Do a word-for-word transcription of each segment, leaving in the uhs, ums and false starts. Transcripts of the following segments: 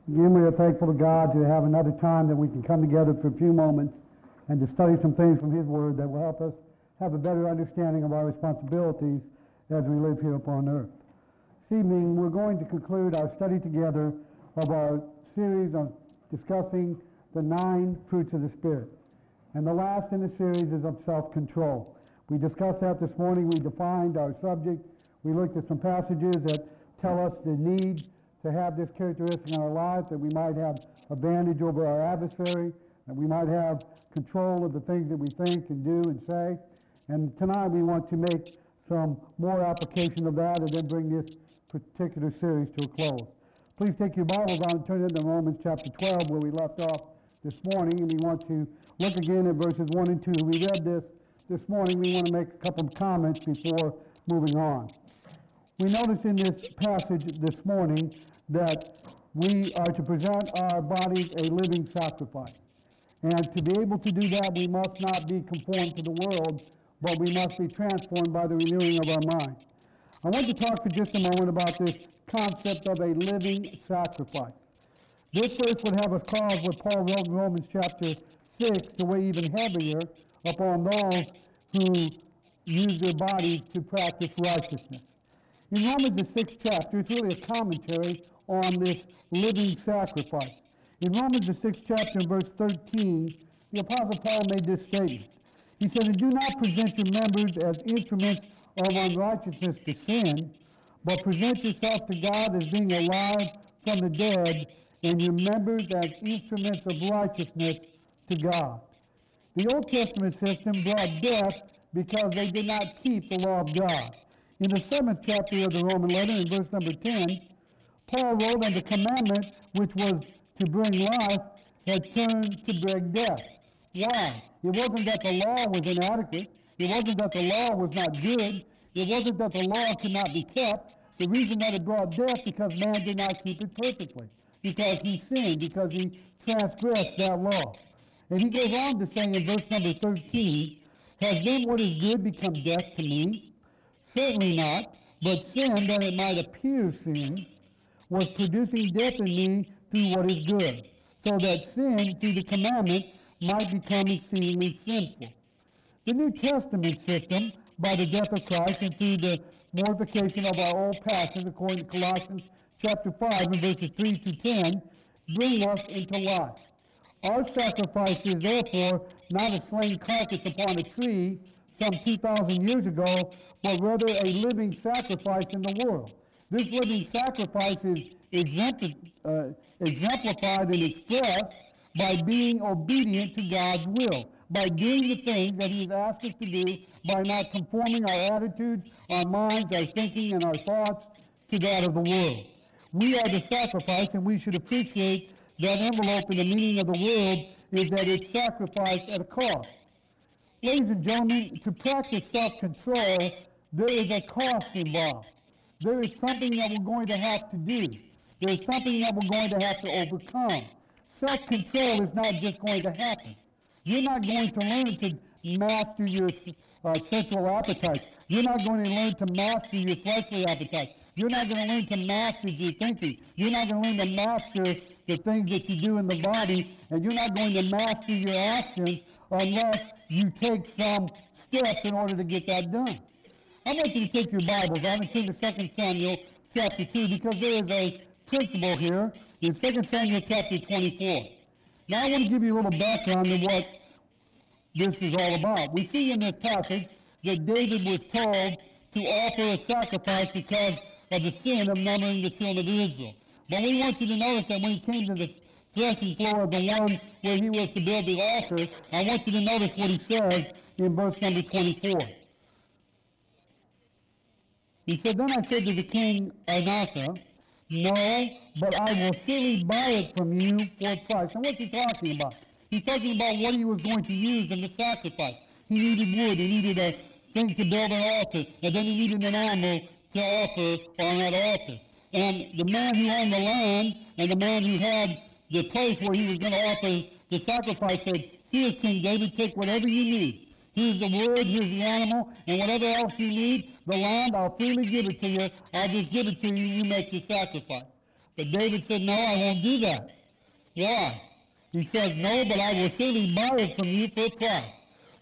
Again, we are thankful to God to have another time that we can come together for a few moments and to study some things from His Word that will help us have a better understanding of our responsibilities as we live here upon earth. This evening, we're going to conclude our study together of our series on discussing the nine fruits of the Spirit. And the last in the series is of self-control. We discussed that this morning. We defined our subject. We looked at some passages that tell us the need to have this characteristic in our life, that we might have advantage over our adversary, that we might have control of the things that we think and do and say. And tonight we want to make some more application of that and then bring this particular series to a close. Please take your Bibles out and turn it to Romans chapter twelve, where we left off this morning, and we want to look again at verses one and two. We read this this morning. We want to make a couple of comments before moving on. We notice in this passage this morning that we are to present our bodies a living sacrifice. And to be able to do that, we must not be conformed to the world, but we must be transformed by the renewing of our mind. I want to talk for just a moment about this concept of a living sacrifice. This verse would have us cause what Paul wrote in Romans chapter six to weigh even heavier upon those who use their bodies to practice righteousness. In Romans the sixth chapter, it's really a commentary on this living sacrifice. In Romans the sixth chapter, verse thirteen, the Apostle Paul made this statement. He said, "And do not present your members as instruments of unrighteousness to sin, but present yourself to God as being alive from the dead, and your members as instruments of righteousness to God." The Old Testament system brought death because they did not keep the law of God. In the seventh chapter of the Roman letter, in verse number ten, Paul wrote, "And the commandment which was to bring life had turned to bring death." Why? It wasn't that the law was inadequate. It wasn't that the law was not good. It wasn't that the law could not be kept. The reason that it brought death because man did not keep it perfectly, because he sinned, because he transgressed that law. And he goes on to say in verse number thirteen, "Has then what is good become death to me? Certainly not, but sin, that it might appear sin, was producing death in me through what is good, so that sin, through the commandment, might become exceedingly sinful." The New Testament system, by the death of Christ and through the mortification of our old passions, according to Colossians chapter five and verses three through ten, bring us into life. Our sacrifice is therefore not a slain carcass upon a tree some two thousand years ago, but rather a living sacrifice in the world. This living sacrifice is exempl- uh, exemplified and expressed by being obedient to God's will, by doing the things that He's asked us to do, by not conforming our attitudes, our minds, our thinking, and our thoughts to that of the world. We are the sacrifice, and we should appreciate that envelope in the meaning of the word is that it's sacrificed at a cost. Ladies and gentlemen, to practice self-control, there is a cost involved. There is something that we're going to have to do. There is something that we're going to have to overcome. Self-control is not just going to happen. You're not going to learn to master your uh, sensual appetites. You're not going to learn to master your fleshly appetites. You're not going to learn to master your thinking. You're not going to learn to master the things that you do in the body, and you're not going to master your actions unless you take some steps in order to get that done. I want you to take your Bibles out and turn to Second Samuel chapter two, because there is a principle here in Second Samuel chapter twenty-four. Now I want to give you a little background on what this is all about. We see in this passage that David was told to offer a sacrifice because of the sin of numbering the children of Israel. But we want you to notice that when he came to the threshing floor of the one where he was to build the altar, I want you to notice what he says in verse number twenty-four. He said, "Then I said to the king Adonijah, no, but I will surely buy it from you for a price." And what's he talking about? He's talking about what he was going to use in the sacrifice. He needed wood, he needed a thing to build an altar, and then he needed an animal to offer on that altar. And the man who owned the land and the man who had the place where he was going to offer the sacrifice said, "Here's King David, take whatever you need. Here's the wood, here's the animal, and whatever else you need, the land, I'll freely give it to you. I'll just give it to you, you make your sacrifice." But David said, no, I won't do that. Why? He says, no, but I will surely buy it from you for a price.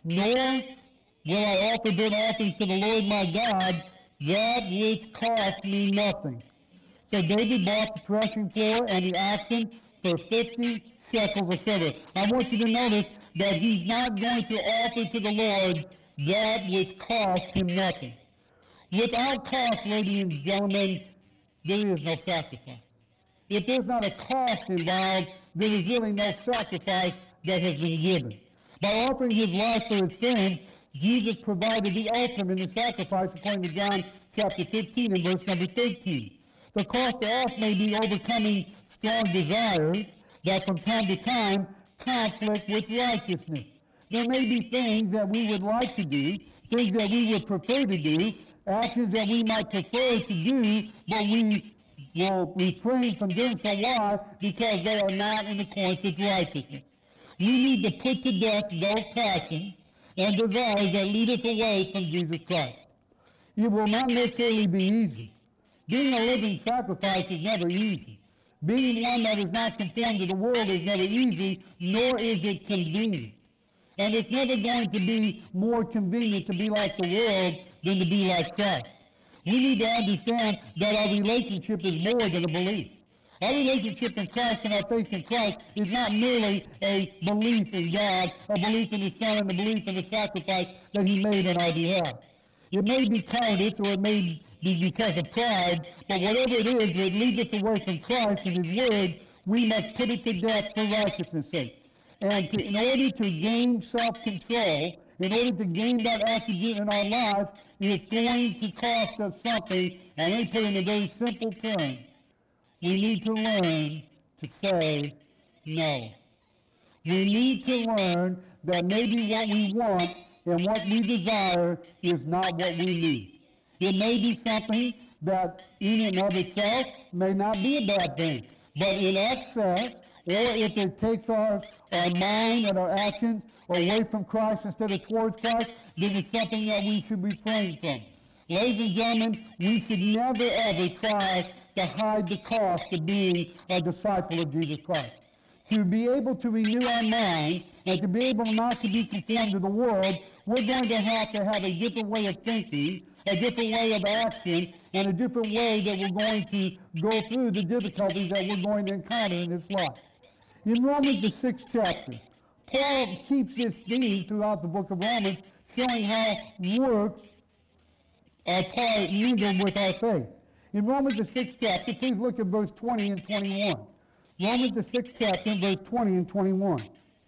Nor will I offer burnt offerings to the Lord my God, that which cost me nothing. So David bought the threshing floor and the oxen for fifty shekels of silver. I want you to notice that he's not going to offer to the Lord that which cost him nothing. Without cost, ladies and gentlemen, there is no sacrifice. If there's not a cost involved, there is really no sacrifice that has been given. By offering his life for his sins, Jesus provided the ultimate in sacrifice according to John chapter fifteen and verse number thirteen. The cost to us may be overcoming strong desires that from time to time conflict with righteousness. There may be things that we would like to do, things that we would prefer to do, actions that we might prefer to do, but we will refrain from doing so. Why? Because they are not in accordance with righteousness. We need to put to death those passions and desires that lead us away from Jesus Christ. It will not necessarily be easy. Being a living sacrifice is never easy. Being one that is not conformed to the world is never easy, nor is it convenient. And it's never going to be more convenient to be like the world than to be like Christ. We need to understand that our relationship is more than a belief. Our relationship in Christ and our faith in Christ is not merely a belief in God, a belief in his Son, and a belief in the sacrifice that he made on our behalf. It may be cowardice or it may be because of pride, but whatever it is that leads us away from Christ and his word, we must put it to death for righteousness' sake. And to, in order to gain self-control, in order to gain that attribute in our life, it's going to cost us something, and let me put it in a very simple term. We need to learn to say no. We need to learn that maybe what we want and what we desire is not what we need. It may be something that in and of itself may not be a bad thing, but in excess, or if it takes our, our mind and our actions away from Christ instead of towards Christ, then it's something that we should refrain from. Ladies and gentlemen, we should never ever try to hide the cost of being a disciple of Jesus Christ. To be able to renew our mind and to be able not to be conformed to the world, we're going to have to have a different way of thinking, a different way of action, and a different way that we're going to go through the difficulties that we're going to encounter in this life. In Romans, the sixth chapter, Paul keeps this theme throughout the book of Romans, showing how works are part mingled with our faith. In Romans, the sixth chapter, please look at verse twenty and twenty-one. Romans, the sixth chapter, verse twenty and twenty-one.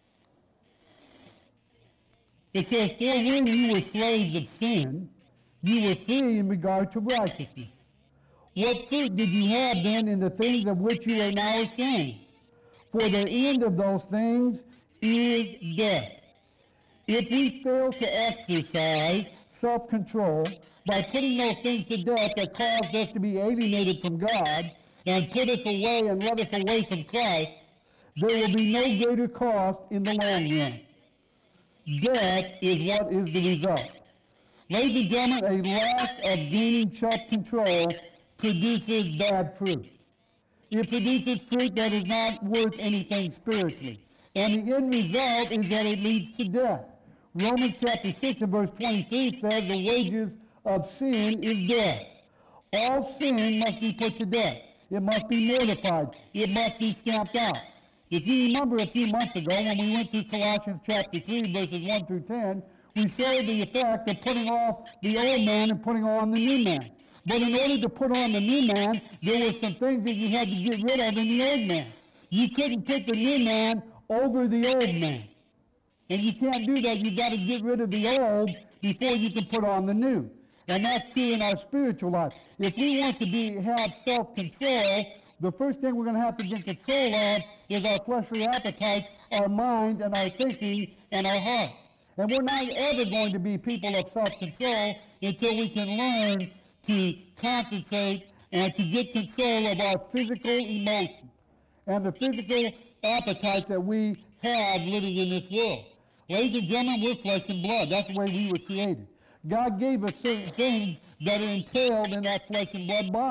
It says, for when you were slaves of sin, you were free in regard to righteousness. What fruit did you have then in the things of which you are now ashamed? For the end of those things is death. If we fail to exercise self-control by putting those things to death that caused us to be alienated from God and put us away and let us away from Christ, there will be no greater cost in the long run. Death is what is the result. Ladies and gentlemen, a lack of gaining self-control produces bad fruit. It produces fruit that is not worth anything spiritually. And the end result is that it leads to death. Romans chapter six and verse twenty-three says the wages of sin is death. All sin must be put to death. It must be mortified. It must be stamped out. If you remember a few months ago when we went through Colossians chapter three, verses one through ten, we showed the effect of putting off the old man and putting on the new man. But in order to put on the new man, there were some things that you had to get rid of in the old man. You couldn't put the new man over the old man. And you can't do that. You've got to get rid of the old before you can put on the new. And that's true in our spiritual life. If we want to be have self-control, the first thing we're going to have to get control of is our fleshly appetites, our mind, and our thinking, and our heart. And we're not ever going to be people of self-control until we can learn to concentrate and to get control of our physical emotions and the physical appetites that we have living in this world. Ladies and gentlemen, we're flesh and blood. That's the way we were created. God gave us certain things that are entailed in that flesh and blood body.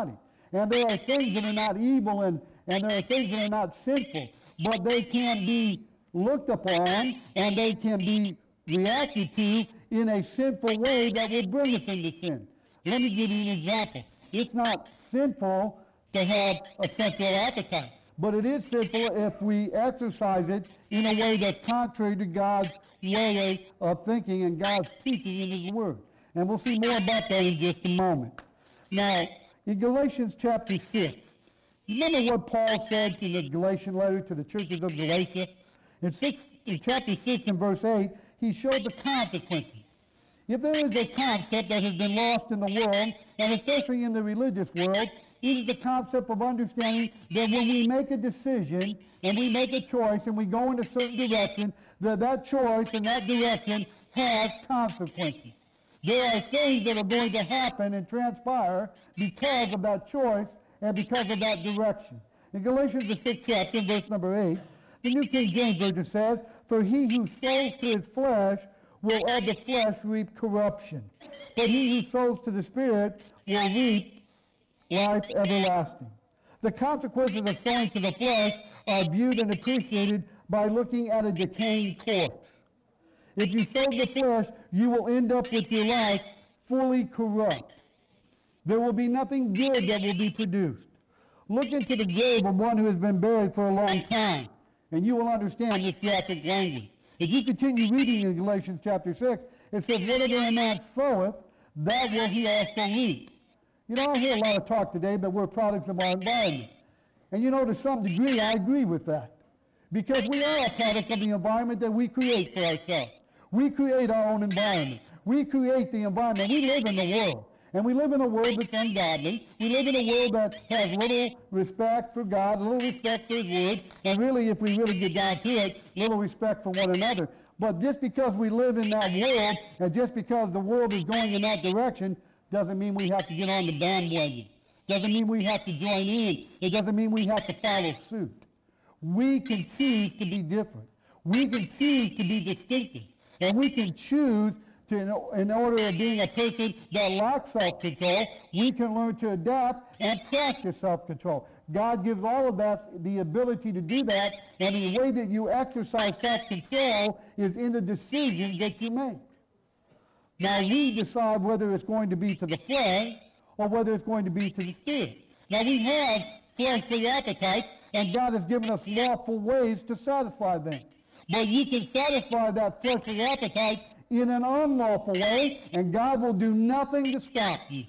And there are things that are not evil, and, and there are things that are not sinful, but they can be looked upon and they can be reacted to in a sinful way that will bring us into sin. Let me give you an example. It's not sinful to have a sensual appetite, but it is sinful if we exercise it in a way that's contrary to God's way of thinking and God's teaching in His Word. And we'll see more about that in just a moment. Now, in Galatians chapter six, remember what Paul said in the Galatian letter to the churches of Galatia? In, six, in chapter six and verse eight, he showed the consequences. If there is a concept that has been lost in the world, and especially in the religious world, it is the concept of understanding that when we make a decision and we make a choice and we go in a certain direction, that that choice and that direction has consequences. There are things that are going to happen and transpire because of that choice and because of that direction. In Galatians the sixth chapter, verse number eight, the New King James Version says, "For he who sows to his flesh will of the flesh reap corruption, but he who sows to the Spirit will reap life everlasting." The consequences of sowing to the flesh are viewed and appreciated by looking at a decaying corpse. If you sow the flesh, you will end up with your life fully corrupt. There will be nothing good that will be produced. Look into the grave of one who has been buried for a long time, and you will understand this graphic language. If you continue reading in Galatians chapter six, it says, "Whatever a man soweth, that will he also reap." You know, I hear a lot of talk today that we're products of our environment. And you know, to some degree, I agree with that. Because we are a product of the environment that we create for ourselves. We create our own environment. We create the environment. We live in the world. And we live in a world that's ungodly. We live in a world that has little respect for God, little respect for His Word, and really, if we really get down to it, little respect for one another. But just because we live in that world, and just because the world is going in that direction, doesn't mean we have to get on the bandwagon. Doesn't mean we have to join in. It doesn't mean we have to follow suit. We can choose to be different. We can choose to be distinctive. And we can choose to, in order of being a person that lacks self-control, we can learn to adapt and practice self-control. God gives all of us the ability to do that, and the way that you exercise self-control is in the decisions that you make. Now we decide whether it's going to be to the flesh or whether it's going to be to the Spirit. Now we have fleshly appetites, and God has given us lawful ways to satisfy them. But you can satisfy that fleshly appetite in an unlawful way, and God will do nothing to stop you.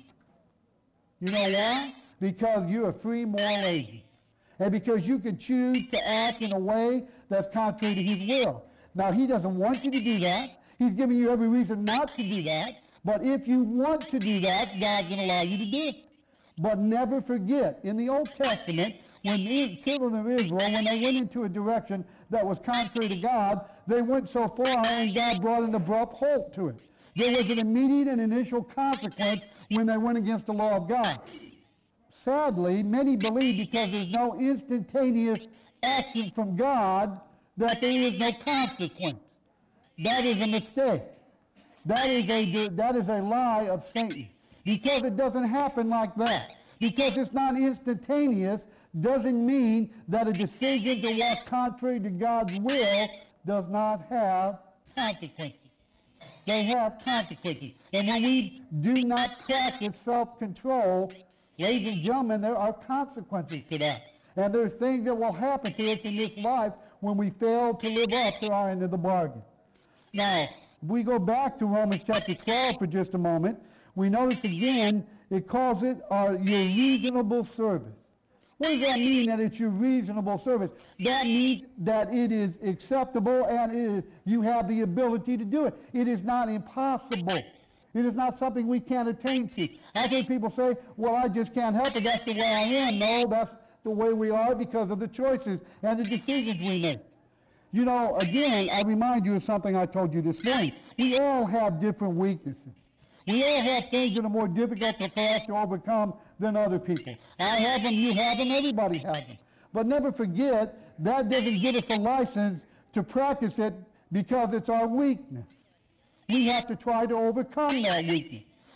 You know why? Because you're a free moral agent. And because you can choose to act in a way that's contrary to His will. Now, He doesn't want you to do that. He's giving you every reason not to do that. But if you want to do that, God's going to allow you to do it. But never forget, in the Old Testament, when the children of Israel, when they went into a direction that was contrary to God, they went so far and God brought an abrupt halt to it. There was an immediate and initial consequence when they went against the law of God. Sadly, many believe because there's no instantaneous action from God that there is no consequence. That is a mistake. That is a, that is a lie of Satan. Because it doesn't happen like that. Because it's not instantaneous doesn't mean that a decision to walk contrary to God's will does not have consequences. They have consequences. And when we do not practice self-control, ladies and gentlemen, there are consequences to that. And there's things that will happen to us in this life when we fail to live up to our end of the bargain. Now, we go back to Romans chapter twelve for just a moment. We notice again, it calls it our, your reasonable service. What does that mean, that it's your reasonable service? That means that it is acceptable and it is, you have the ability to do it. It is not impossible. It is not something we can't attain to. I think people say, well, I just can't help it. That's the way I am. No, that's the way we are because of the choices and the decisions we make. You know, again, I remind you of something I told you this morning. We all have different weaknesses. We all have things that are more difficult for us to overcome than other people. I have them, you have them, everybody has them. But never forget, that doesn't give us a license to practice it because it's our weakness. We have to try to overcome that weakness.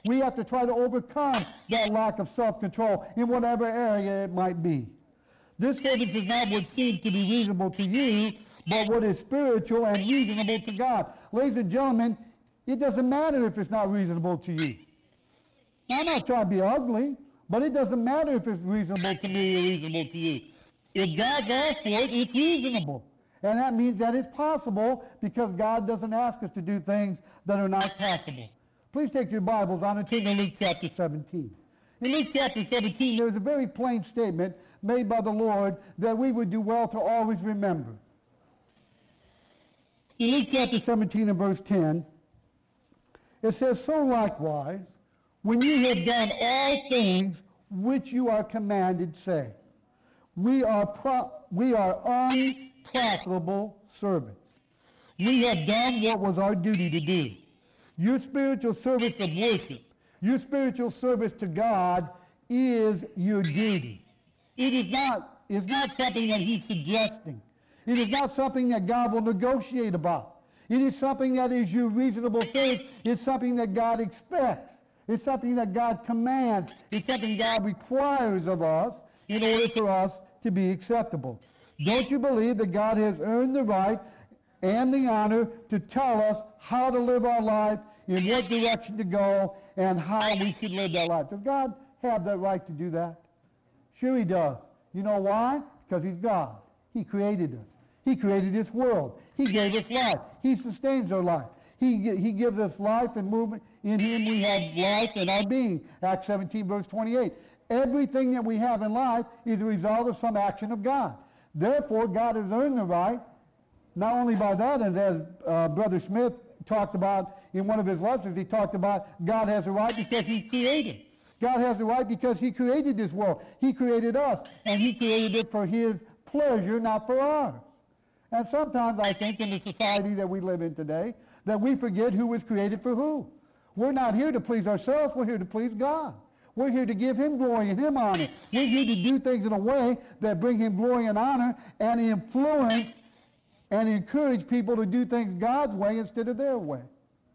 We have to try to overcome that lack of self-control in whatever area it might be. This service is not what seems to be reasonable to you, but what is spiritual and reasonable to God. Ladies and gentlemen, it doesn't matter if it's not reasonable to you. Now, I'm not trying to be ugly, but it doesn't matter if it's reasonable to me or reasonable to you. If God asks for it, it's reasonable. And that means that it's possible because God doesn't ask us to do things that are not possible. Please take your Bibles on and turn to Luke chapter seventeen. In Luke chapter seventeen, there's a very plain statement made by the Lord that we would do well to always remember. In Luke chapter seventeen and verse ten, it says, "So likewise, when you have done all things which you are commanded, say, we are pro- we are unprofitable servants. We have done what was our duty to do." Your spiritual service of worship, your spiritual service to God is your duty. It is not, it's not something that he's suggesting. It is not something that God will negotiate about. It is something that is your reasonable service. It's something that God expects. It's something that God commands. It's something God requires of us in order for us to be acceptable. Don't you believe that God has earned the right and the honor to tell us how to live our life, in what direction to go, and how we should live that life? Does God have that right to do that? Sure he does. You know why? Because he's God. He created us. He created this world. He gave us life. He sustains our life. He, he gives us life and movement. In him we have life and our being. Acts seventeen, verse twenty-eight. Everything that we have in life is a result of some action of God. Therefore, God has earned the right, not only by that, and as uh, Brother Smith talked about in one of his lessons, he talked about God has the right because he created. God has the right because he created this world. He created us, and he created it for his pleasure, not for ours. And sometimes I think in the society that we live in today, that we forget who was created for who. We're not here to please ourselves. We're here to please God. We're here to give him glory and him honor. We're here to do things in a way that bring him glory and honor and influence and encourage people to do things God's way instead of their way.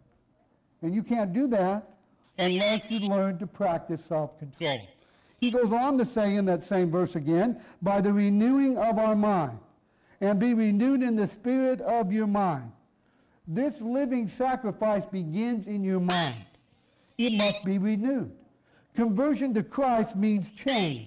And you can't do that unless you learn to practice self-control. He goes on to say in that same verse again, by the renewing of our mind, and be renewed in the spirit of your mind. This living sacrifice begins in your mind. It must be renewed. Conversion to Christ means change.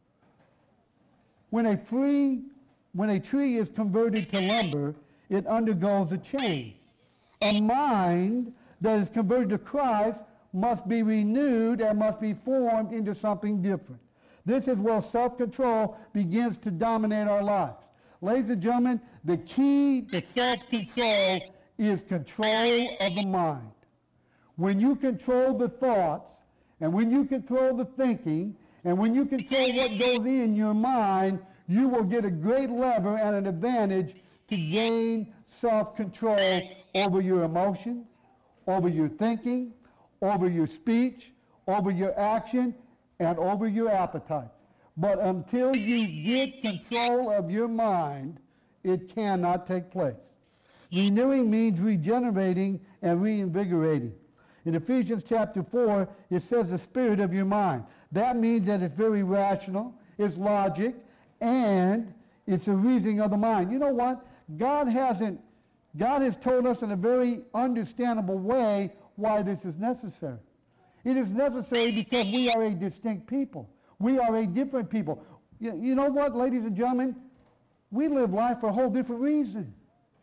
When a free, when a tree is converted to lumber, it undergoes a change. A mind that is converted to Christ must be renewed and must be formed into something different. This is where self-control begins to dominate our lives. Ladies and gentlemen, the key to self-control is control of the mind. When you control the thoughts, and when you control the thinking, and when you control what goes in your mind, you will get a great lever and an advantage to gain self-control over your emotions, over your thinking, over your speech, over your action, and over your appetite. But until you get control of your mind, it cannot take place. Renewing means regenerating and reinvigorating. In Ephesians chapter four, it says the spirit of your mind. That means that it's very rational, it's logic, and it's a reasoning of the mind. You know what? God hasn't, God has told us in a very understandable way why this is necessary. It is necessary because we are a distinct people. We are a different people. You, you know what, ladies and gentlemen? We live life for a whole different reason.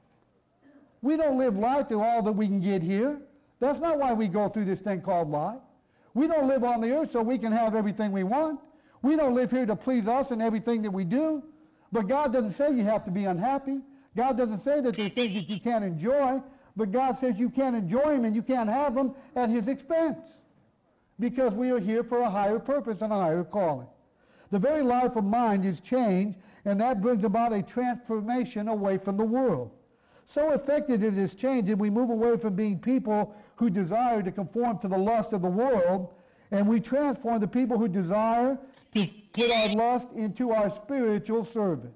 We don't live life to all that we can get here. That's not why we go through this thing called life. We don't live on the earth so we can have everything we want. We don't live here to please us in everything that we do. But God doesn't say you have to be unhappy. God doesn't say that there's things that you can't enjoy. But God says you can't enjoy them and you can't have them at his expense. Because we are here for a higher purpose and a higher calling. The very life of mind is changed, and that brings about a transformation away from the world. So effective is this change that we move away from being people who desire to conform to the lust of the world, and we transform the people who desire to put our lust into our spiritual service.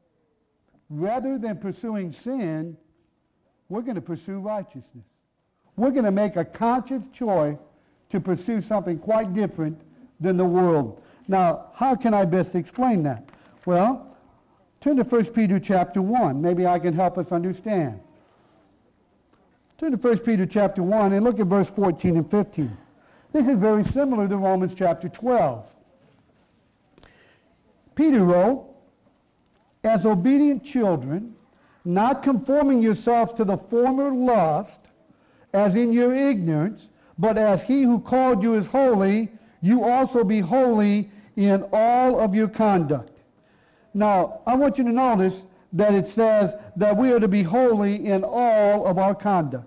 Rather than pursuing sin, we're going to pursue righteousness. we're going to make a conscious choice to pursue something quite different than the world. Now, how can I best explain that? Well, turn to First Peter chapter one. Maybe I can help us understand. Turn to First Peter chapter one and look at verse fourteen and fifteen. This is very similar to Romans chapter twelve. Peter wrote, "As obedient children, not conforming yourselves to the former lust, as in your ignorance, but as he who called you is holy, you also be holy in all of your conduct." Now, I want you to notice that it says that we are to be holy in all of our conduct.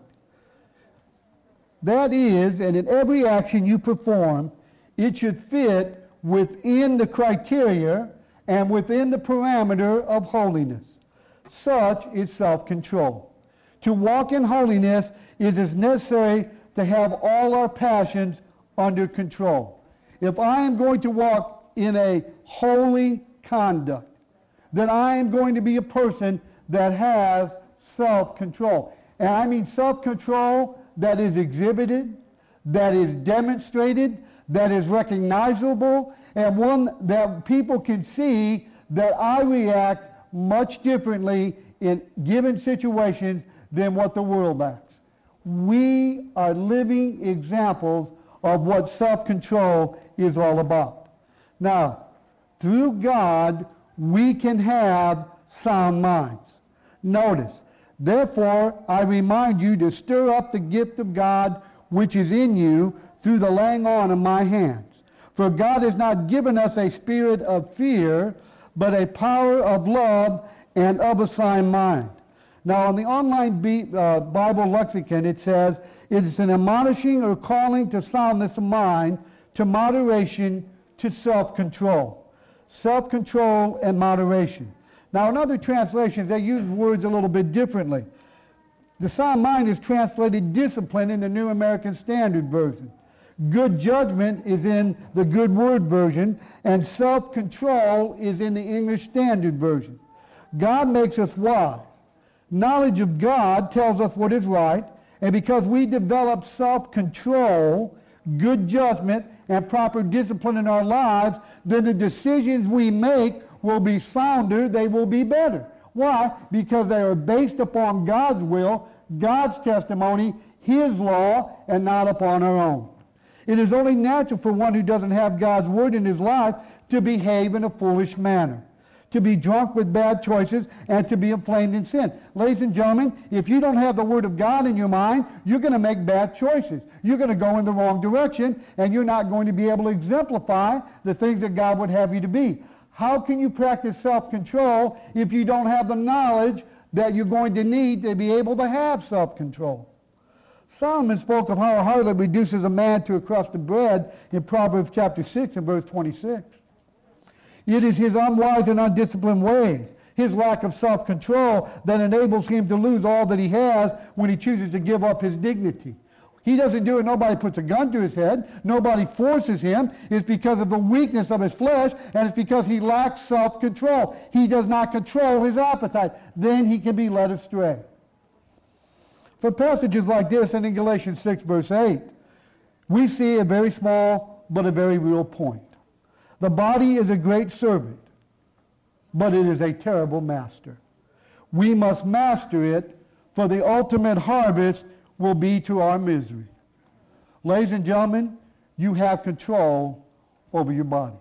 That is, and in every action you perform, it should fit within the criteria and within the parameter of holiness. Such is self-control. To walk in holiness is as necessary to have all our passions under control. If I am going to walk in a holy conduct, then I am going to be a person that has self-control. And I mean self-control that is exhibited, that is demonstrated, that is recognizable, and one that people can see that I react much differently in given situations than what the world acts. We are living examples of what self-control is all about. Now, through God, we can have sound minds. Notice, therefore, I remind you to stir up the gift of God which is in you through the laying on of my hands. For God has not given us a spirit of fear, but a power of love and of a sound mind. Now, on the online B, uh, Bible lexicon, it says, it is an admonishing or calling to soundness of mind, to moderation, to self-control. Self-control and moderation. Now, in other translations, they use words a little bit differently. The sound mind is translated discipline in the New American Standard Version. Good judgment is in the Good Word Version, and self-control is in the English Standard Version. God makes us wise. Knowledge of God tells us what is right, and because we develop self-control, good judgment, and proper discipline in our lives, then the decisions we make will be sounder, they will be better. Why? Because they are based upon God's will, God's testimony, His law, and not upon our own. It is only natural for one who doesn't have God's word in his life to behave in a foolish manner, to be drunk with bad choices, and to be inflamed in sin. Ladies and gentlemen, if you don't have the Word of God in your mind, you're going to make bad choices. You're going to go in the wrong direction, and you're not going to be able to exemplify the things that God would have you to be. How can you practice self-control if you don't have the knowledge that you're going to need to be able to have self-control? Solomon spoke of how a harlot reduces a man to a crust of bread in Proverbs chapter six and verse twenty-six. It is his unwise and undisciplined ways, his lack of self-control, that enables him to lose all that he has when he chooses to give up his dignity. He doesn't do it. Nobody puts a gun to his head. Nobody forces him. It's because of the weakness of his flesh, and it's because he lacks self-control. He does not control his appetite. Then he can be led astray. For passages like this and in Galatians six, verse eight, we see a very small but a very real point. The body is a great servant, but it is a terrible master. We must master it, for the ultimate harvest will be to our misery. Ladies and gentlemen, you have control over your body.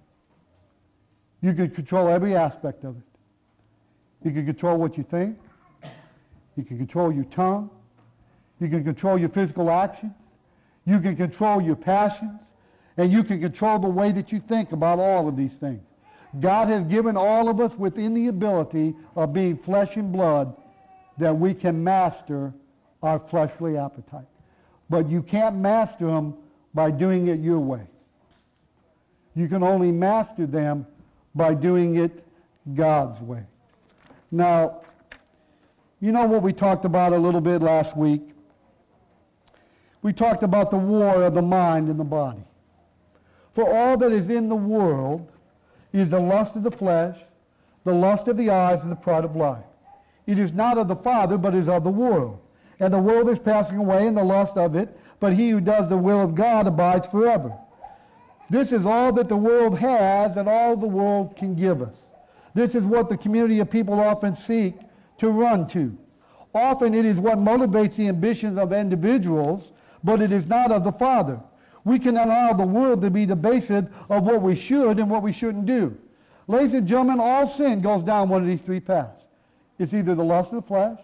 You can control every aspect of it. You can control what you think. You can control your tongue. You can control your physical actions. You can control your passions. And you can control the way that you think about all of these things. God has given all of us within the ability of being flesh and blood that we can master our fleshly appetite. But you can't master them by doing it your way. You can only master them by doing it God's way. Now, you know what we talked about a little bit last week? We talked about the war of the mind and the body. For all that is in the world is the lust of the flesh, the lust of the eyes, and the pride of life. It is not of the Father, but is of the world. and the world is passing away and the lust of it, but he who does the will of God abides forever. This is all that the world has and all the world can give us. This is what the community of people often seek to run to. Often it is what motivates the ambitions of individuals, but it is not of the Father. We can allow the world to be the basis of what we should and what we shouldn't do. Ladies and gentlemen, all sin goes down one of these three paths. It's either the lust of the flesh,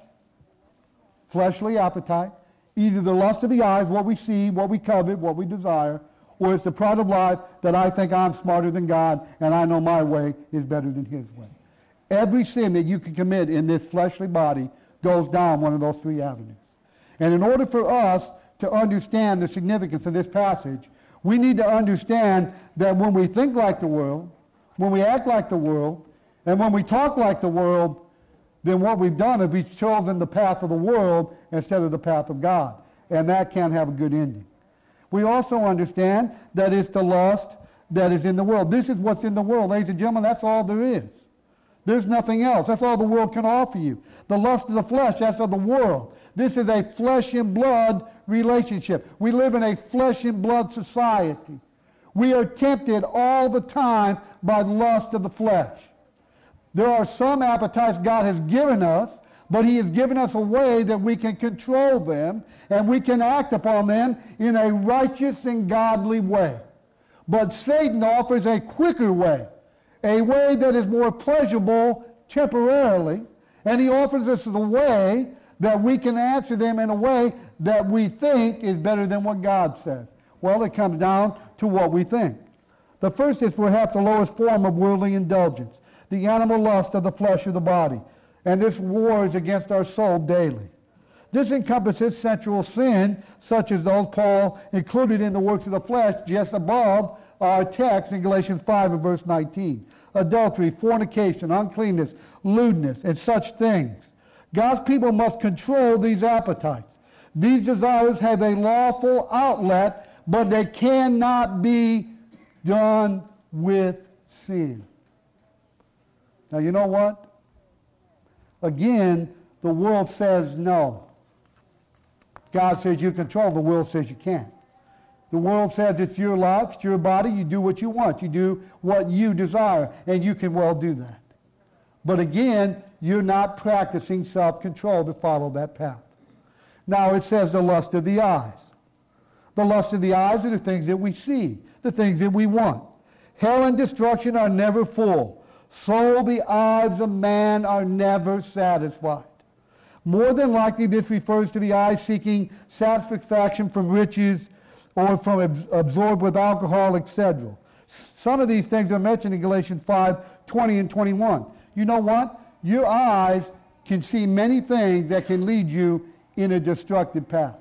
fleshly appetite, either the lust of the eyes, what we see, what we covet, what we desire, or it's the pride of life that I think I'm smarter than God and I know my way is better than his way. Every sin that you can commit in this fleshly body goes down one of those three avenues. And in order for us to understand the significance of this passage, we need to understand that when we think like the world, when we act like the world, and when we talk like the world, then what we've done is we've chosen the path of the world instead of the path of God. And that can't have a good ending. We also understand that it's the lust that is in the world. This is what's in the world. Ladies and gentlemen, that's all there is. There's nothing else. That's all the world can offer you. The lust of the flesh, that's of the world. This is a flesh and blood relationship. We live in a flesh and blood society. We are tempted all the time by the lust of the flesh. There are some appetites God has given us, but he has given us a way that we can control them and we can act upon them in a righteous and godly way. But Satan offers a quicker way, a way that is more pleasurable temporarily, and he offers us the way that we can answer them in a way that we think is better than what God says. Well, it comes down to what we think. The first is perhaps the lowest form of worldly indulgence, the animal lust of the flesh of the body. And this wars against our soul daily. This encompasses sensual sin, such as those Paul included in the works of the flesh just above our text in Galatians five and verse nineteen. Adultery, fornication, uncleanness, lewdness, and such things. God's people must control these appetites. These desires have a lawful outlet, but they cannot be done with sin. Now, you know what? Again, the world says no. God says you control. The world says you can't. The world says it's your life, it's your body. You do what you want. You do what you desire, and you can well do that. But again, you're not practicing self-control to follow that path. Now it says the lust of the eyes. The lust of the eyes are the things that we see, the things that we want. Hell and destruction are never full. So the eyes of man are never satisfied. More than likely, this refers to the eyes seeking satisfaction from riches or from ab- absorbed with alcohol, et cetera. Some of these things are mentioned in Galatians five, twenty and twenty-one. You know what? Your eyes can see many things that can lead you in a destructive path.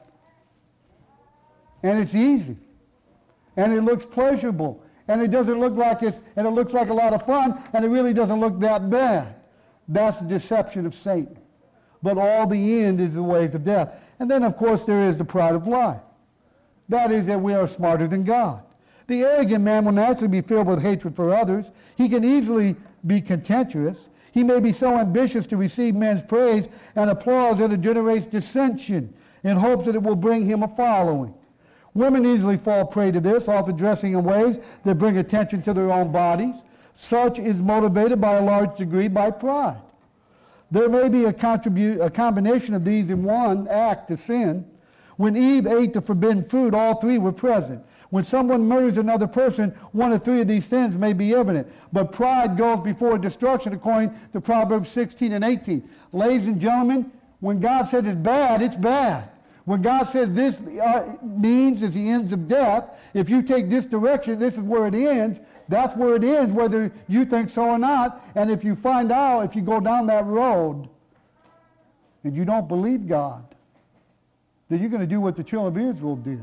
And it's easy. And it looks pleasurable. And it doesn't look like it, and it looks like a lot of fun, and it really doesn't look that bad. That's the deception of Satan. But all the end is the ways of death. And then, of course, there is the pride of life. That is that we are smarter than God. The arrogant man will naturally be filled with hatred for others. He can easily be contentious. He may be so ambitious to receive men's praise and applause that it generates dissension in hopes that it will bring him a following. Women easily fall prey to this, often dressing in ways that bring attention to their own bodies. Such is motivated by a large degree by pride. There may be a, contribu- a combination of these in one act to sin. When Eve ate the forbidden fruit, all three were present. When someone murders another person, one of three of these sins may be evident. But pride goes before destruction, according to Proverbs sixteen and eighteen. Ladies and gentlemen, when God says it's bad, it's bad. When God says this uh, means is the ends of death, if you take this direction, this is where it ends, that's where it ends, whether you think so or not. And if you find out, if you go down that road, and you don't believe God, then you're going to do what the children of Israel did.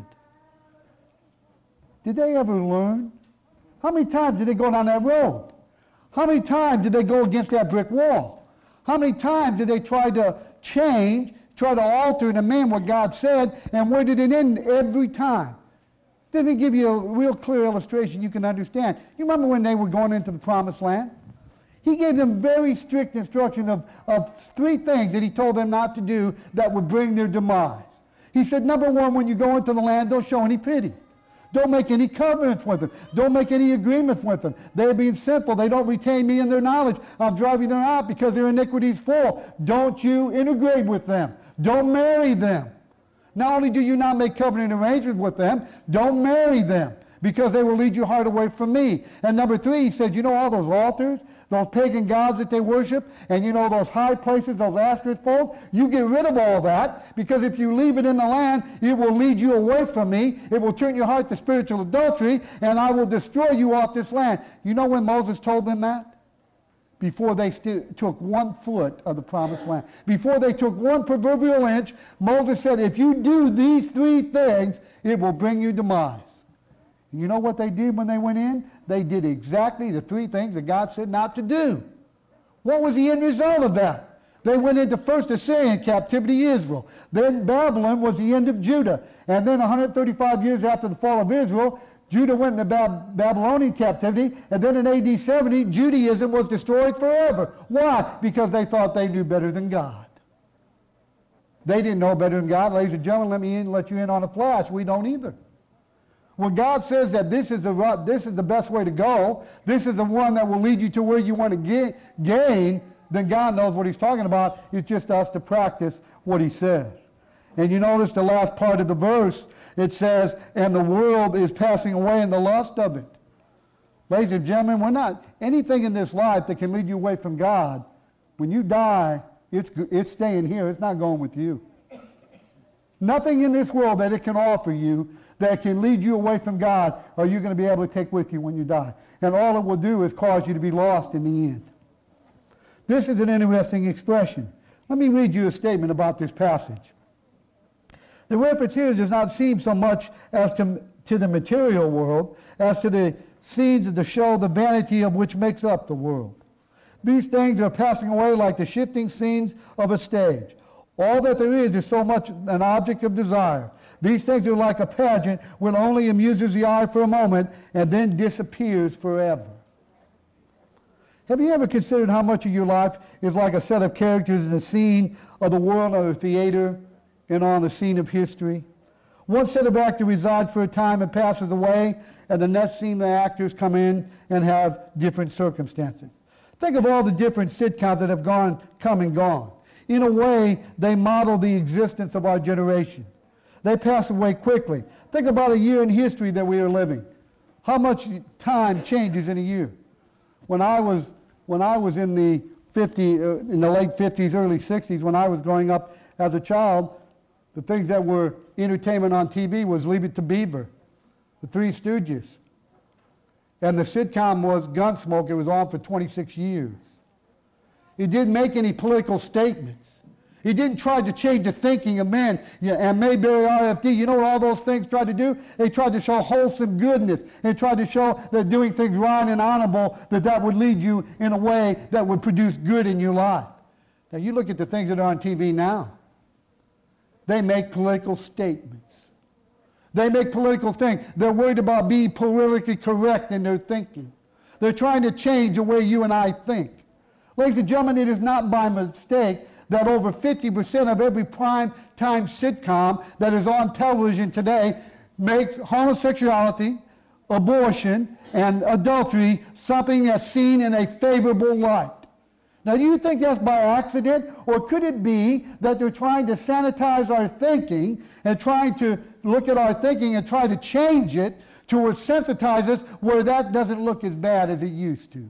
Did they ever learn? How many times did they go down that road? How many times did they go against that brick wall? How many times did they try to change, try to alter and amend what God said, and where did it end? Every time. Let me give you a real clear illustration you can understand. You remember when they were going into the promised land? He gave them very strict instruction of, of three things that he told them not to do that would bring their demise. He said, number one, when you go into the land, don't show any pity. Don't make any covenants with them. Don't make any agreements with them. They're being simple. They don't retain me in their knowledge. I'm driving them out because their iniquity is full. Don't you integrate with them. Don't marry them. Not only do you not make covenant arrangements with them, don't marry them because they will lead your heart away from me. And number three, he said, you know all those altars, those pagan gods that they worship, and you know those high places, those asterisk poles, you get rid of all that, because if you leave it in the land, it will lead you away from me. It will turn your heart to spiritual adultery, and I will destroy you off this land. You know when Moses told them that? Before they st- took one foot of the promised land. Before they took one proverbial inch, Moses said, if you do these three things, it will bring you demise. And you know what they did when they went in? They did exactly the three things that God said not to do. What was the end result of that? They went into first Assyrian captivity, Israel. Then Babylon was the end of Judah. And then one hundred thirty-five years after the fall of Israel, Judah went into Bab- Babylonian captivity. And then in A D seventy, Judaism was destroyed forever. Why? Because they thought they knew better than God. They didn't know better than God. Ladies and gentlemen, let me in, let you in on a flash. We don't either. When God says that this is, the, this is the best way to go, this is the one that will lead you to where you want to get, gain, then God knows what he's talking about. It's just us to practice what he says. And you notice the last part of the verse, it says, and the world is passing away in the lust of it. Ladies and gentlemen, we're not, anything in this life that can lead you away from God, when you die, it's, it's staying here. It's not going with you. Nothing in this world that it can offer you that can lead you away from God are you going to be able to take with you when you die. And all it will do is cause you to be lost in the end. This is an interesting expression. Let me read you a statement about this passage. The reference here does not seem so much as to, to the material world as to the scenes that show the vanity of which makes up the world. These things are passing away like the shifting scenes of a stage. All that there is is so much an object of desire. These things are like a pageant which only amuses the eye for a moment and then disappears forever. Have you ever considered how much of your life is like a set of characters in a scene of the world or the theater and on the scene of history? One set of actors resides for a time and passes away, and the next scene the actors come in and have different circumstances. Think of all the different sitcoms that have gone, come and gone. In a way, they model the existence of our generation. They pass away quickly. Think about a year in history that we are living. How much time changes in a year? When I was when I was in the fifty uh, in the late fifties, early sixties, when I was growing up as a child, the things that were entertainment on T V was Leave It to Beaver, The Three Stooges, and the sitcom was Gunsmoke. It was on for twenty-six years. He didn't make any political statements. He didn't try to change the thinking of men. Yeah, and Mayberry R F D, you know what all those things tried to do? They tried to show wholesome goodness. They tried to show that doing things right and honorable, that that would lead you in a way that would produce good in your life. Now you look at the things that are on T V now. They make political statements. They make political things. They're worried about being politically correct in their thinking. They're trying to change the way you and I think. Ladies and gentlemen, it is not by mistake that over fifty percent of every prime time sitcom that is on television today makes homosexuality, abortion, and adultery something that's seen in a favorable light. Now, do you think that's by accident, or could it be that they're trying to sanitize our thinking and trying to look at our thinking and try to change it to sensitize us where that doesn't look as bad as it used to?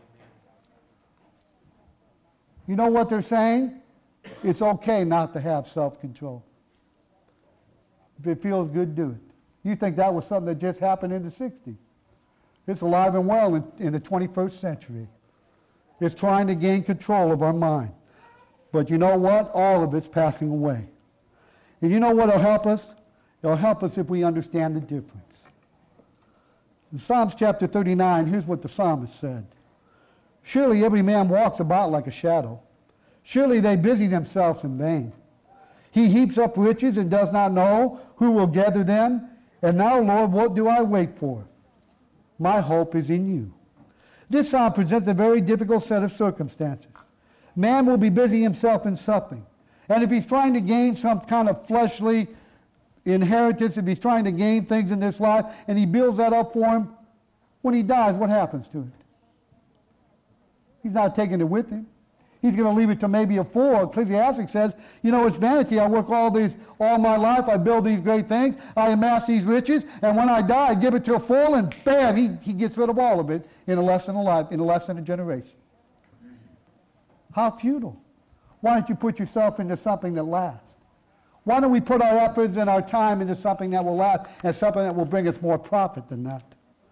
You know what they're saying? It's okay not to have self-control. If it feels good, do it. You think that was something that just happened in the sixties. It's alive and well in, in the twenty-first century. It's trying to gain control of our mind. But you know what? All of it's passing away. And you know what will help us? It'll help us if we understand the difference. In Psalms chapter thirty-nine, here's what the psalmist said. Surely every man walks about like a shadow. Surely they busy themselves in vain. He heaps up riches and does not know who will gather them. And now, Lord, what do I wait for? My hope is in you. This psalm presents a very difficult set of circumstances. Man will be busy himself in something. And if he's trying to gain some kind of fleshly inheritance, if he's trying to gain things in this life, and he builds that up for him, when he dies, what happens to it? He's not taking it with him. He's going to leave it to maybe a fool. Ecclesiastes says, you know, it's vanity. I work all these, all my life. I build these great things. I amass these riches. And when I die, I give it to a fool, and bam, he, he gets rid of all of it in a less than a life, in a less than a generation. How futile. Why don't you put yourself into something that lasts? Why don't we put our efforts and our time into something that will last and something that will bring us more profit than that?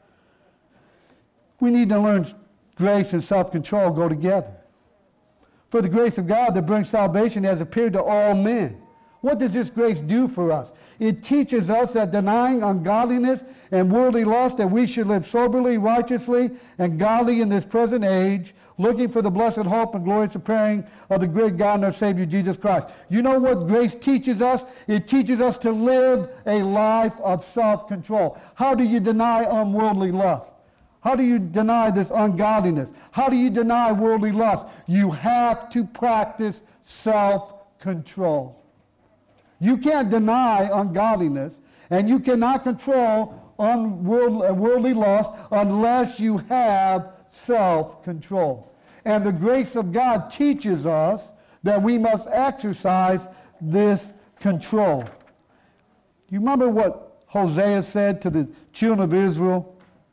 We need to learn grace and self-control go together. For the grace of God that brings salvation has appeared to all men. What does this grace do for us? It teaches us that denying ungodliness and worldly lust, that we should live soberly, righteously, and godly in this present age, looking for the blessed hope and glorious appearing of the great God and our Savior Jesus Christ. You know what grace teaches us? It teaches us to live a life of self-control. How do you deny unworldly lust? How do you deny this ungodliness? How do you deny worldly lust? You have to practice self-control. You can't deny ungodliness, and you cannot control unworldly lust unless you have self-control. And the grace of God teaches us that we must exercise this control. You remember what Hosea said to the children of Israel?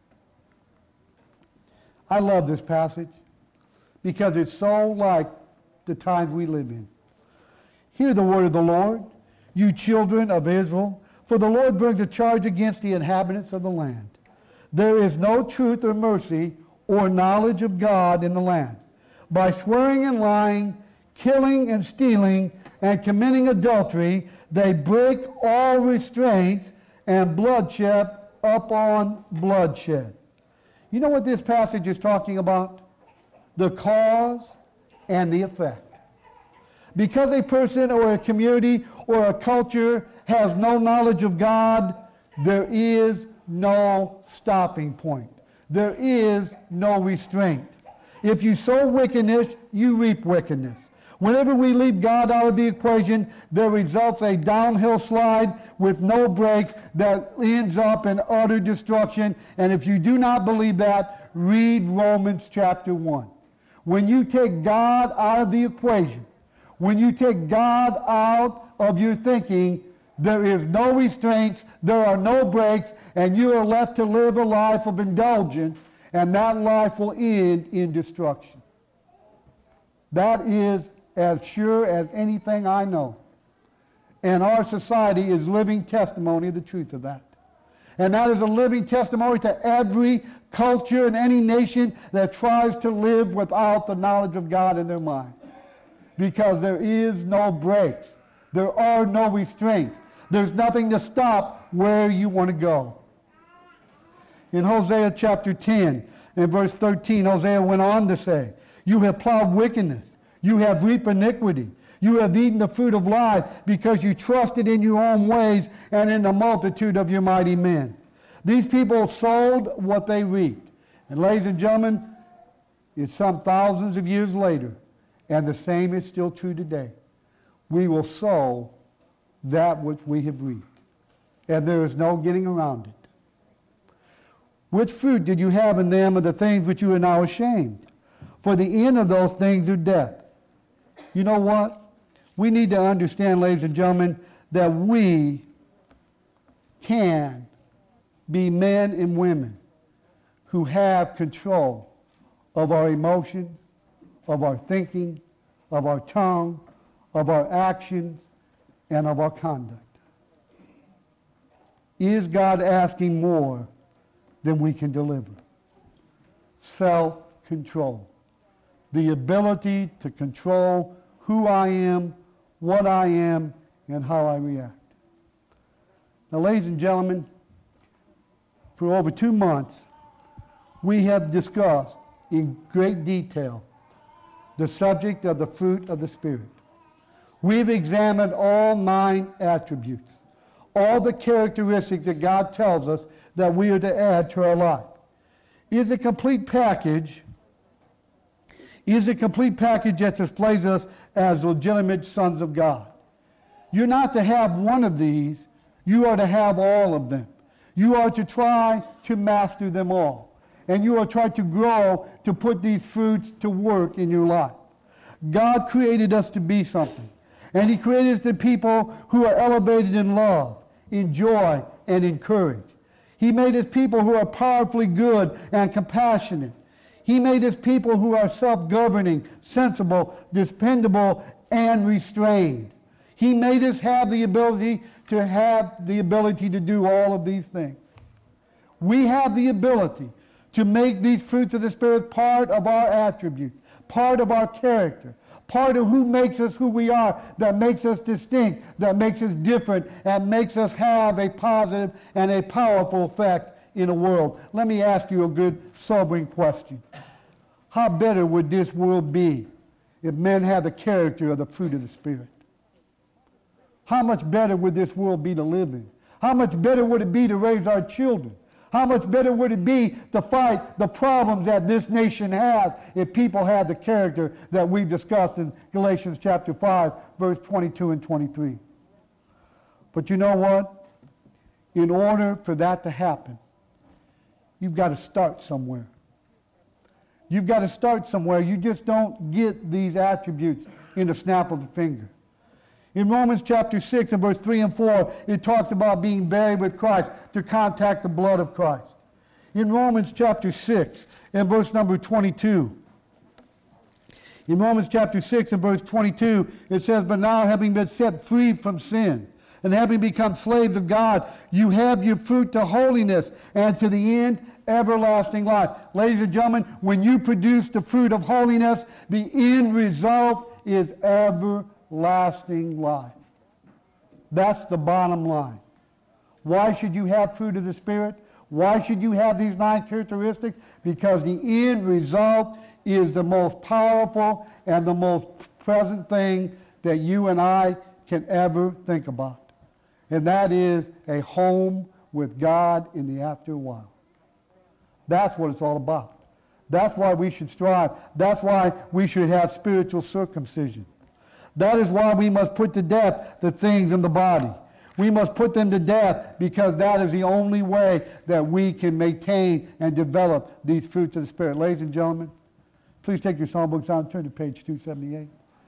I love this passage because it's so like the times we live in. Hear the word of the Lord, you children of Israel, for the Lord brings a charge against the inhabitants of the land. There is no truth or mercy or knowledge of God in the land. By swearing and lying, killing and stealing, and committing adultery, they break all restraints, and bloodshed upon bloodshed. You know what this passage is talking about? The cause and the effect. Because a person or a community or a culture has no knowledge of God, there is no stopping point. There is no restraint. If you sow wickedness, you reap wickedness. Whenever we leave God out of the equation, there results a downhill slide with no brakes that ends up in utter destruction. And if you do not believe that, read Romans chapter one. When you take God out of the equation, when you take God out of your thinking, there is no restraints, there are no brakes, and you are left to live a life of indulgence, and that life will end in destruction. That is as sure as anything I know. And our society is living testimony of the truth of that. And that is a living testimony to every culture and any nation that tries to live without the knowledge of God in their mind. Because there is no brakes. There are no restraints. There's nothing to stop where you want to go. In Hosea chapter ten and verse thirteen, Hosea went on to say, you have plowed wickedness. You have reaped iniquity. You have eaten the fruit of lies because you trusted in your own ways and in the multitude of your mighty men. These people sowed what they reaped. And ladies and gentlemen, it's some thousands of years later, and the same is still true today. We will sow that which we have reaped. And there is no getting around it. Which fruit did you have in them of the things which you are now ashamed? For the end of those things are death. You know what? We need to understand, ladies and gentlemen, that we can be men and women who have control of our emotions, of our thinking, of our tongue, of our actions, and of our conduct. Is God asking more than we can deliver? Self-control. The ability to control who I am, what I am, and how I react. Now, ladies and gentlemen, for over two months, we have discussed in great detail the subject of the fruit of the Spirit. We've examined all nine attributes, all the characteristics that God tells us that we are to add to our life. is a complete package, is a complete package that displays us as legitimate sons of God. You're not to have one of these, you are to have all of them. You are to try to master them all. And you are to try to grow to put these fruits to work in your life. God created us to be something. And he created us to people who are elevated in love, in joy, and in courage. He made us people who are powerfully good and compassionate. He made us people who are self-governing, sensible, dependable, and restrained. He made us have the ability to have the ability to do all of these things. We have the ability to make these fruits of the Spirit part of our attributes, part of our character, part of who makes us who we are, that makes us distinct, that makes us different, and makes us have a positive and a powerful effect in the world. Let me ask you a good, sobering question. How better would this world be if men had the character of the fruit of the Spirit? How much better would this world be to live in? How much better would it be to raise our children? How much better would it be to fight the problems that this nation has if people had the character that we've discussed in Galatians chapter five, verse twenty-two and twenty-three? But you know what? In order for that to happen, you've got to start somewhere. You've got to start somewhere. You just don't get these attributes in the snap of the finger. In Romans chapter six and verse three and four, it talks about being buried with Christ to contact the blood of Christ. In Romans chapter six and verse number twenty-two, in Romans chapter six and verse twenty-two, it says, "But now having been set free from sin, and having become slaves of God, you have your fruit to holiness, and to the end, everlasting life." Ladies and gentlemen, when you produce the fruit of holiness, the end result is everlasting life. That's the bottom line. Why should you have fruit of the Spirit? Why should you have these nine characteristics? Because the end result is the most powerful and the most present thing that you and I can ever think about. And that is a home with God in the after while. That's what it's all about. That's why we should strive. That's why we should have spiritual circumcision. That is why we must put to death the things in the body. We must put them to death because that is the only way that we can maintain and develop these fruits of the Spirit. Ladies and gentlemen, please take your songbooks out and turn to page two seventy-eight.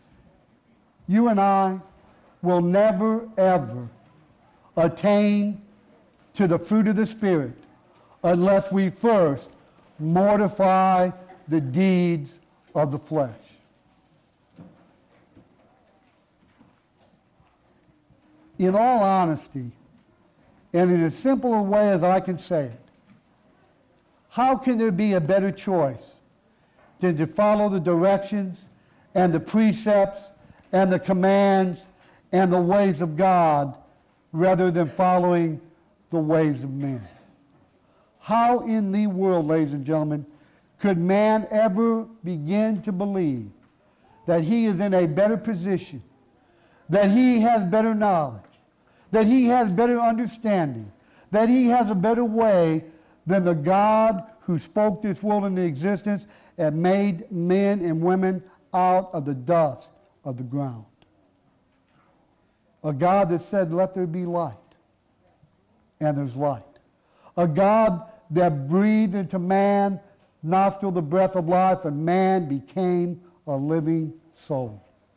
You and I will never, ever attain to the fruit of the Spirit unless we first mortify the deeds of the flesh. In all honesty, and in as simple a way as I can say it, how can there be a better choice than to follow the directions and the precepts and the commands and the ways of God rather than following the ways of men? How in the world, ladies and gentlemen, could man ever begin to believe that he is in a better position, that he has better knowledge, that he has better understanding, that he has a better way than the God who spoke this world into existence and made men and women out of the dust of the ground? A God that said, "Let there be light," and there's light. A God that breathed into man, nostril the breath of life, and man became a living soul.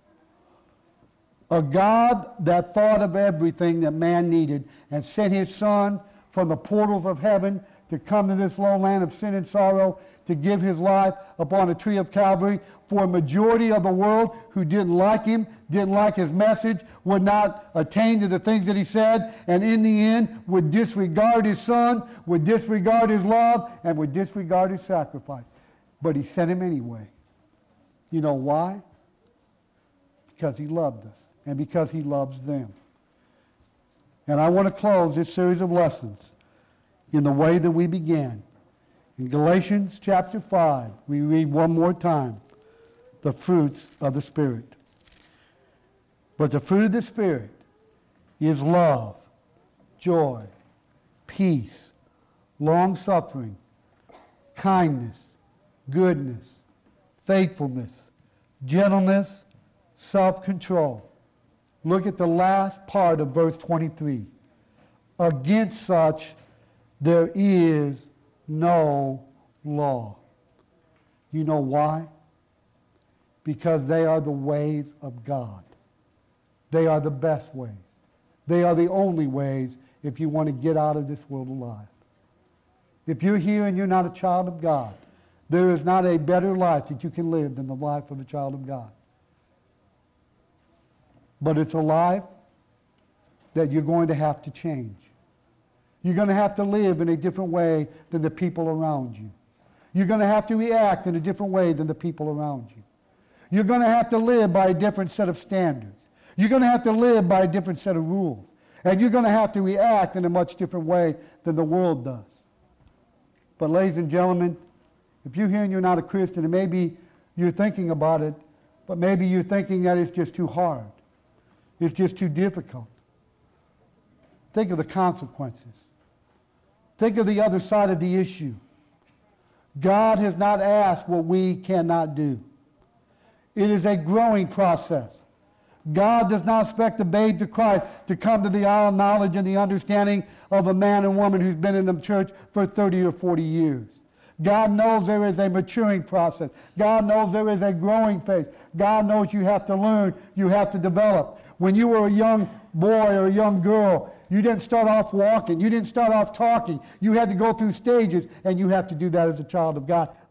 A God that thought of everything that man needed and sent his Son from the portals of heaven to come to this lone land of sin and sorrow, to give his life upon a tree of Calvary for a majority of the world who didn't like him, didn't like his message, would not attain to the things that he said, and in the end would disregard his Son, would disregard his love, and would disregard his sacrifice. But he sent him anyway. You know why? Because he loved us and because he loves them. And I want to close this series of lessons in the way that we began. In Galatians chapter five, we read one more time the fruits of the Spirit. But the fruit of the Spirit is love, joy, peace, long-suffering, kindness, goodness, faithfulness, gentleness, self-control. Look at the last part of verse twenty-three. Against such there is no law. You know why? Because they are the ways of God. They are the best ways. They are the only ways if you want to get out of this world alive. If you're here and you're not a child of God, there is not a better life that you can live than the life of a child of God. But it's a life that you're going to have to change. You're going to have to live in a different way than the people around you. You're going to have to react in a different way than the people around you. You're going to have to live by a different set of standards. You're going to have to live by a different set of rules. And you're going to have to react in a much different way than the world does. But ladies and gentlemen, if you're here and you're not a Christian, and maybe you're thinking about it, but maybe you're thinking that it's just too hard. It's just too difficult. Think of the consequences. Think of the other side of the issue. God has not asked what we cannot do. It is a growing process. God does not expect the babe to Christ to come to the all knowledge and the understanding of a man and woman who's been in the church for thirty or forty years. God knows there is a maturing process. God knows there is a growing phase. God knows you have to learn, you have to develop. When you were a young boy or a young girl, you didn't start off walking. You didn't start off talking. You had to go through stages, and you have to do that as a child of God.